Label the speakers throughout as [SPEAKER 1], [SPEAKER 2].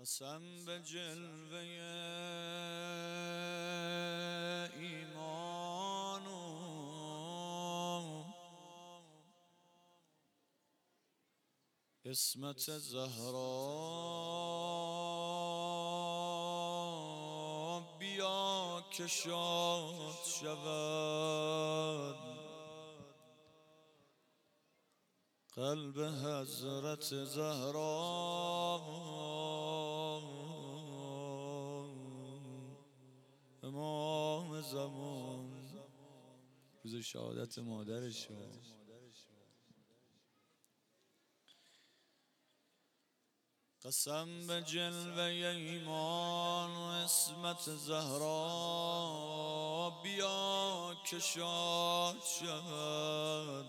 [SPEAKER 1] قسم به جلوه ایمان و اسمت زهرا بیا که شاد شود قلب حضرت زهرا. امام زمان روز شهادت مادرش قسم به جلوه ایمان و اسمت زهرا بیا که شاد شود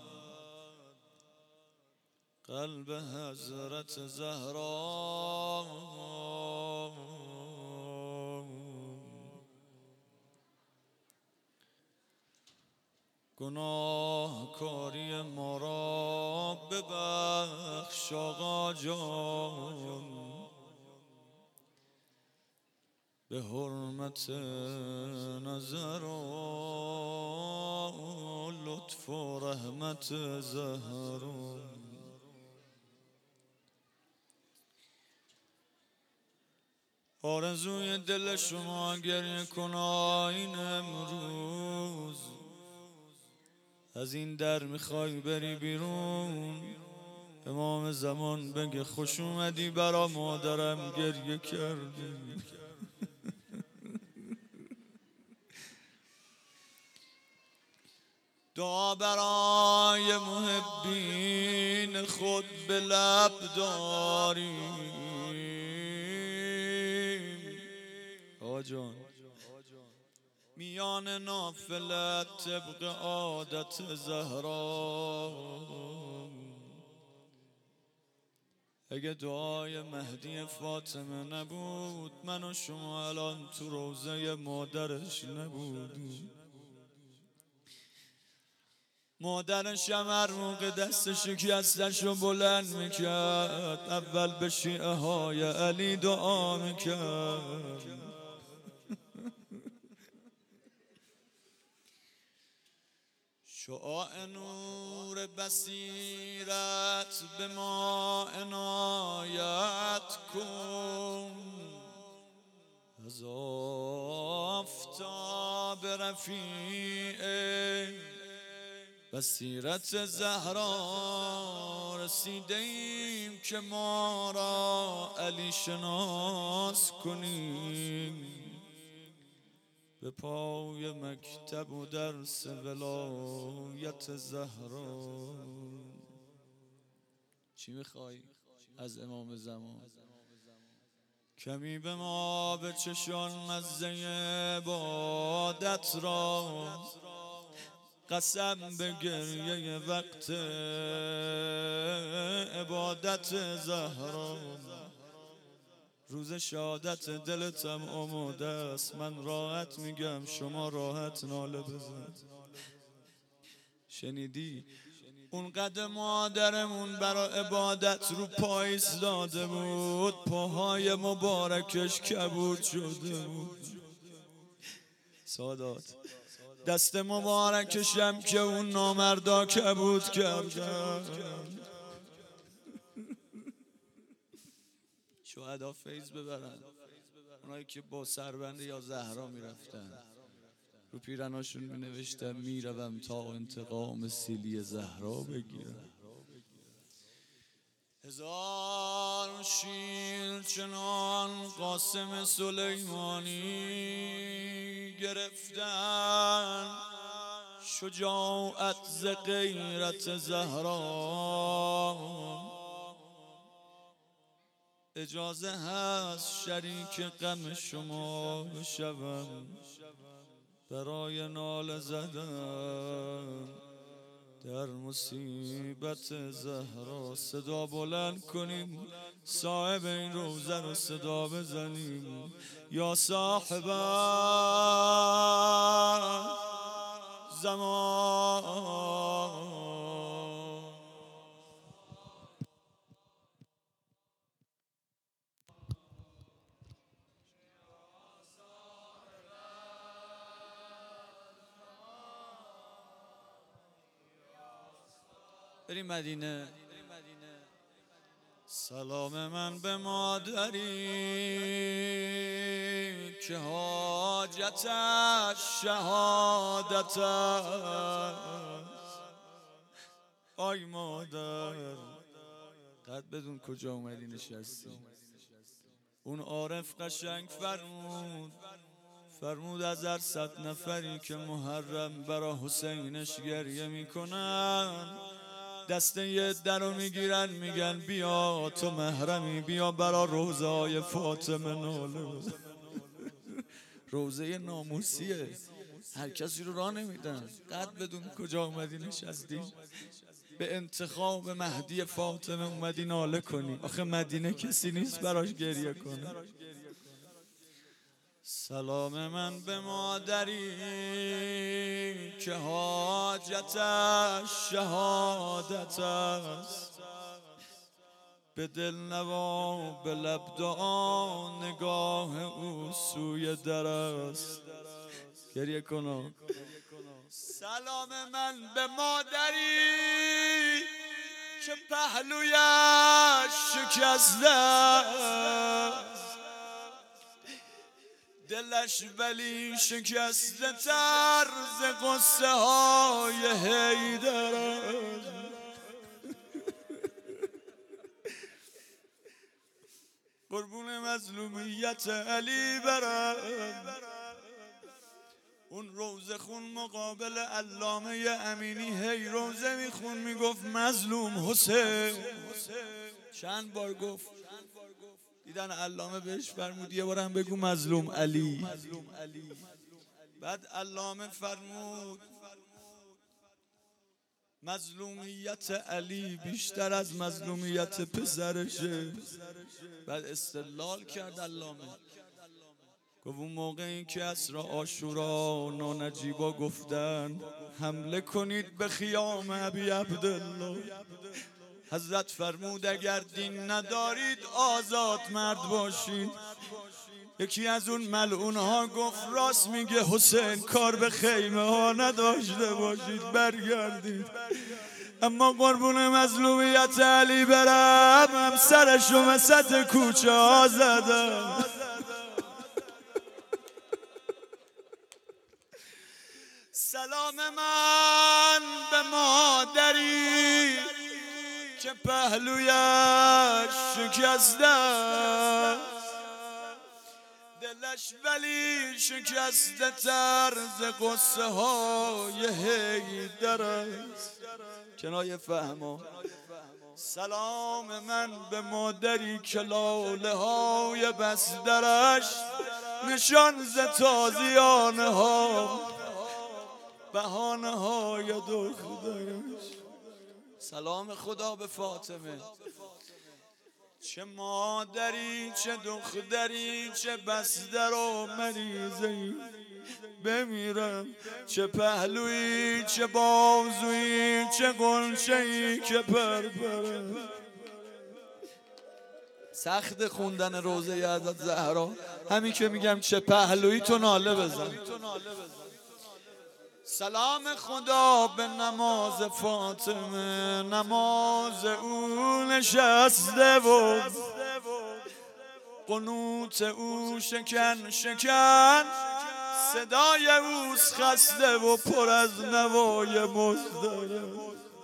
[SPEAKER 1] قلب حضرت زهرا. گناهکاری ما را ببخش آقا جان به حرمت نظر و لطف و رحمت زهرا. آرزوی دل شما گریه کن این امروز از این در میخوای بری بیرون امام زمان بگه خوش اومدی برا مادرم گریه کردی. دعا برای محبین خود به لب داریم آجان میان نافلت طبق عادت زهرا. اگه دعای مهدی فاطمه نبود من و شما الان تو روضه مادرش نبودیم. مادرش هر موقع دست شکستش رو بلند میکرد اول به شیعه های علی دعا میکرد. شعاع نور بصیرت به ما عنایت کن از آفتاب رفیع بصیرت زهرا رسیده ایم که ما را علی شناس کنیم به پای مکتب و درس ولایت زهرا. چی میخوای از امام زمان؟ کمی به ما بچشان مزه عبادت را قسم به گریه وقت عبادت زهرا. روز شهادت دلتم آماده است من راحت میگم شما راحت ناله بزن. شنیدی اون قدر مادرمون برا عبادت رو پای ایستاده بود پاهای مبارکش کبود شده بود. سادات دست مبارکشم که اون نامردا کبود کردن. شهدا فیض ببرن اونایی که با سربند یا زهرا میرفتن رو پیرناشون مینوشتن میروم تا انتقام سیلی زهرا بگیرم. هزار شیر چنان قاسم سلیمانی گرفتن شجاعت ز غیرت زهرا. اجازه هست شریک غم شما بشوم برای ناله زدن در مصیبت زهرا. صدا بلند کنیم صاحب این روزه رو صدا بزنیم یا صاحب زمان. بریم مدینه. سلام من به مادری که حاجتش شهادت است. آی مادر قد بدون کجا اومدی نشستی. اون عارف قشنگ فرمود از 100 نفری که محرم برا حسینش گریه میکنن، دسته یه در رو میگیرن میگن بیا تو محرمی، بیا برا روزه های فاطمه ناله. روزه ناموسیه، هر کسی رو راه نمیدن. قد بدون کجا اومدی نشستی. به انتخاب مهدی فاطمه اومدی ناله کنی. آخه مدینه کسی نیست براش گریه کنه. سلام من به مادری که حاجتش شهادت است. به دل نوا به لب دعا نگاه او سوی در است. گریه کنم. سلام من به مادری که پهلویش شکسته است، دلش ولی شکسته تر ز قصه های حیدر است. قربون مظلومیت علی برم. اون روزه خون مقابل علامه امینی هی روزه میخون میگفت مظلوم حسین. چند بار گفت. دیدن علامه بهش فرمود یه بارم بگو مظلوم علی. بعد علامه فرمود مظلومیت علی بیشتر از مظلومیت پسرشه. بعد استدلال کرد علامه، گفت اون موقعی که اسرا عاشورا نانجیبا گفتن حمله کنید به خیام ابی عبدالله، حضرت فرمود اگر دین ندارید آزاد مرد باشید. یکی از اون ملعون ها گفت راست میگه حسین، کار به خیمه ها نداشته باشید برگردید. اما قربون مظلومیت علی برم همسرشو وسط کوچه ها زدن. سلام من به مادری که پهلویش شکسته است، دلش ولی شکسته تر ز قصه های حیدر است. کنایه فهما. سلام من به مادری که لاله های بسترش نشان ز تازیانه ها بهانه های دخترش. سلام خدا به فاطمه. چه مادری چه دختری چه بستر و مریضی بمیرم، چه پهلویی چه بازویی چه قنچه‌ای که پرپرم. سخت خوندن روزه حضرت زهرا، همین که میگم چه پهلویی تو ناله بزن. سلام خدا به نماز فاطمه، نماز او نشسته و قنوت او شکن شکن، صدای اوست خسته و پر از نوای مزدرم.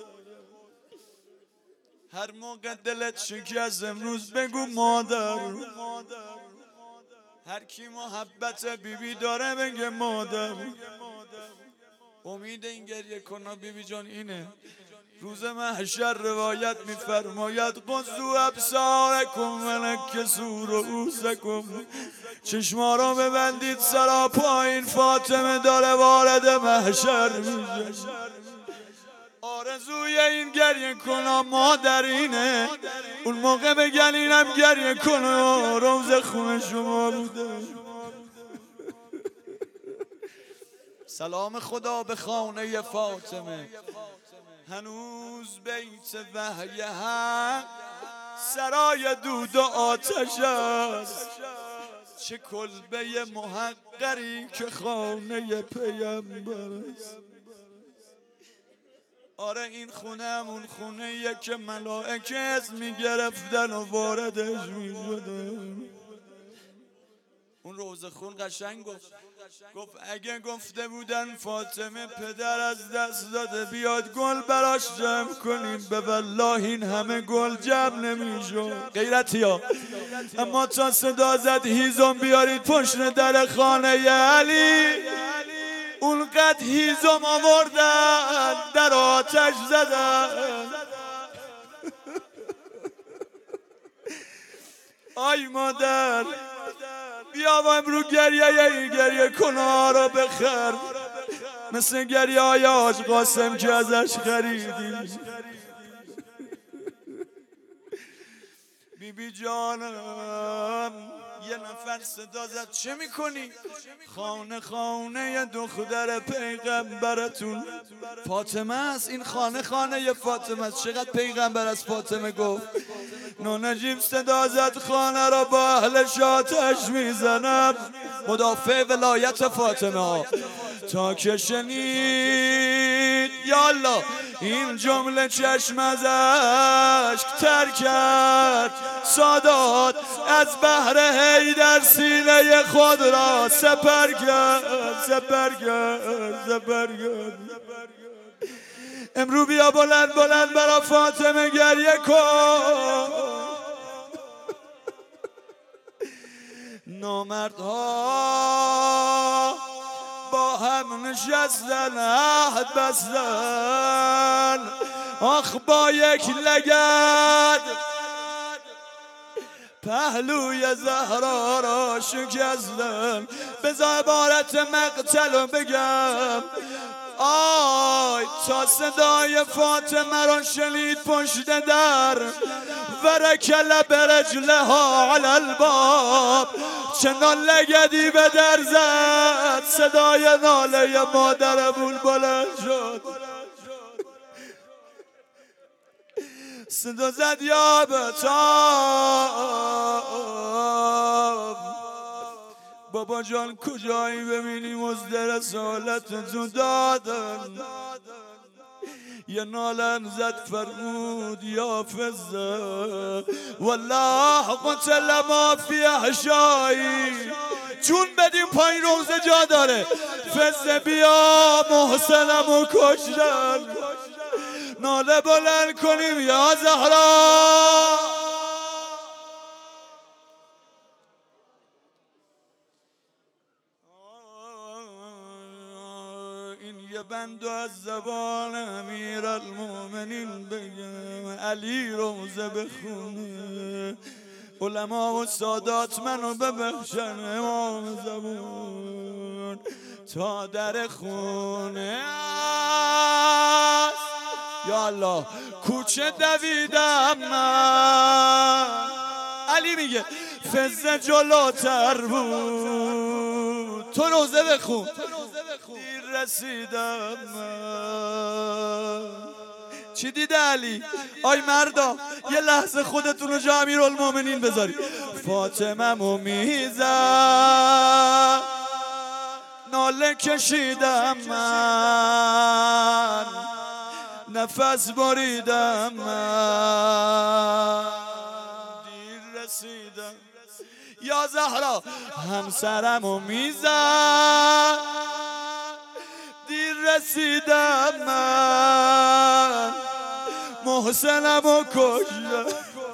[SPEAKER 1] هر موقع دلت شکست امروز بگو مادر. هر کی محبت بیبی داره بگه مادر. امید این گریه کنا بیبی جان اینه، روز محشر روایت میفرماید قضوا ابصارکم ونکسوا رؤوسکم، چشما را ببندید سرا پایین، فاطمه داره وارد محشر میشه. آرزوی این گریه کنا مادرینه، اون موقع بگن اینم گریه کنا روز خون شما بوده. سلام خدا به خانه فاطمه. هنوز بیت وحی حق سرای دود و آتش است، چه کلبه محقری که خانه پیامبر است. آره این خونه همون خونه که ملائکه اسم میگرفتن و واردش میشدن. اون روزه خون قشنگ گفت اگه گفته بودن فاطمه پدر از دست داده بیاد گل براش جمع کنیم، به والله این همه گل جمع نمیشد. غیرتی ها. اما تا صدا زد هیزم بیارید پشت در خانه علی، اونقدر هیزم آوردن در آتش زدن. آی مادر بیا و امرو گریه کنا رو بخر، مثل گریه های حاج قاسم که ازش خریدیم. بیبی جانم یه نفر صدا زد چه میکنی؟ خانه دختر پیغمبرتون فاطمه است. این خانه فاطمه است. چقدر پیغمبر از فاطمه گفت. نونجیب صدا زد خانه را با اهلش آتش میزنم، مدافع ولایت فاطمه ها. تا که شنید یا الله این جمله چشم از اشک تر کرد. سادات از بحر حیدر سینه خود را سپر کرد. امرو بیا بلند برا فاطمه گریه کن. نامردها با هم نشستن عهد بستن، آخ با یک لگد پهلوی زهرا را شکستن. بذار عبارت مقتل بگم. آی تا صدای فاطمه را شنید پشت در، ورکل برجلها علی الباب، چنان لگدی به در زد صدای ناله مادرمون بلند شد. صدا زد یا بتاب بابا جان کجایی ببینی مزد رسالتتو دادن. یه نالن زد فرمود یا فزه والله قتل ما فی احشایی، چون بدیم پایین روزه جا داره. فزه بیا محسنمو کشتن. ناله بلند کنیم یا زهرا. این یه بند از زبان امیرالمومنین بگم، علی روزه بخونه، علما و سادات منو ببخشن، امام زمان تا در خونه یا الله کوچه دویدم من. علی میگه فزه جلوتر بود، تو روزه بخون. دیر رسیدم من. چی دیده علی؟ آی مردا یه لحظه خودتون رو جا امیرالمومنین بذاری. فاطمه مو میزن ناله کشیدم من، نفس بریدم من، دیر رسیدم یا زهرا. همسرمو میزن دیر رسیدم من، محسنمو کشتم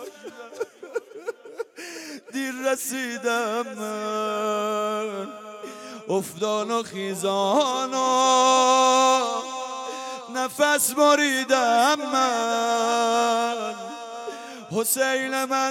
[SPEAKER 1] دیر رسیدم من. افتان و خیزان و نفس بریدم من، حسین من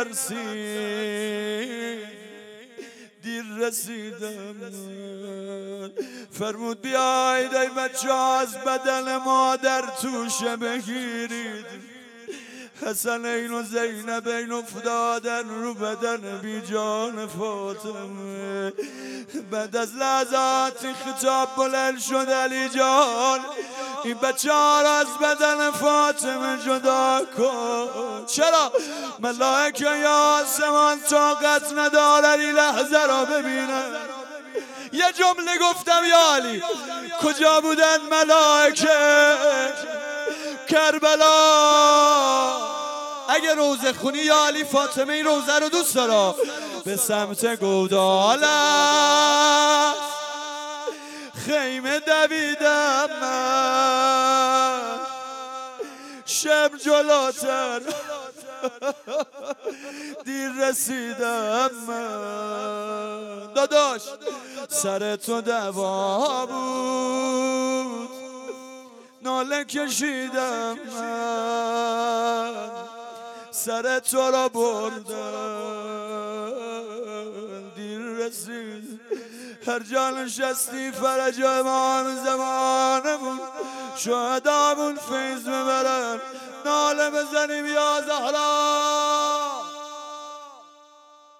[SPEAKER 1] ترسید دیر رسیدم من. فرمود بیاید ای بچه از بدن مادر توشه بگیرید. حسنین و زینبین افتادن رو بدن بی جان فاطمه. بعد از لحظاتی خطاب بلند شد علی جان این بچه ها را از بدن فاطمه جدا کن. چرا؟ ملائکه یا آسمان طاقت ندارن این لحظه را ببینن. یه جمله گفتم یا علی کجا بودن ملائکه؟ کربلا. اگه روزه خونی یا علی فاطمه این روزه رو دوست دارم به سمت گودال خیمه دویدم من، شب جلوتر دیر رسیدم من. داداش سر تو دوا بود ناله کشیدم من، سر تو را بردم دیر رسید. هر جا نشستی فرج امام زمانمون شهدامون فیض ببرن، ناله بزنیم یا زهرا.